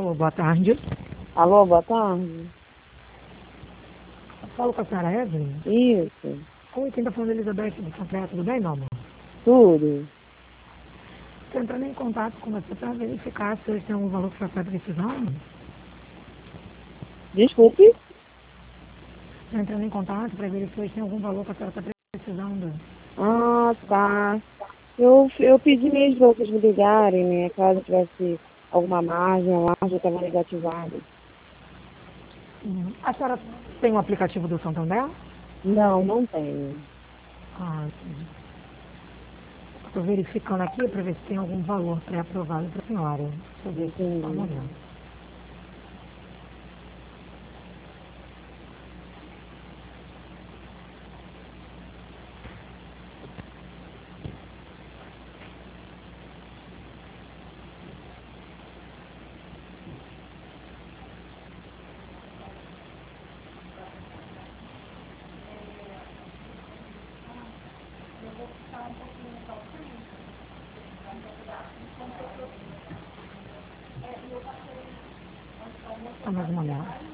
Alô, boa tarde. Alô, boa tarde. Eu falo com a senhora Evelyn. Isso, Oi, quem tá falando é Elizabeth do Santa. Tudo bem, meu amor? tudo. Estou entrando em contato com você para verificar se hoje tem algum valor que você está precisando. Desculpe? Estou entrando em contato para verificar se hoje tem algum valor que a senhora está precisando. Ah, tá. Eu pedi mesmo para vocês me ligarem, né? Caso tivesse alguma margem, a margem estava negativada. A senhora tem um aplicativo do Santander? Não, não tenho. Ah, estou verificando aqui para ver se tem algum valor pré-aprovado para a senhora. Deixa eu ver aqui, só um Entendi. momento. Só mais um momento.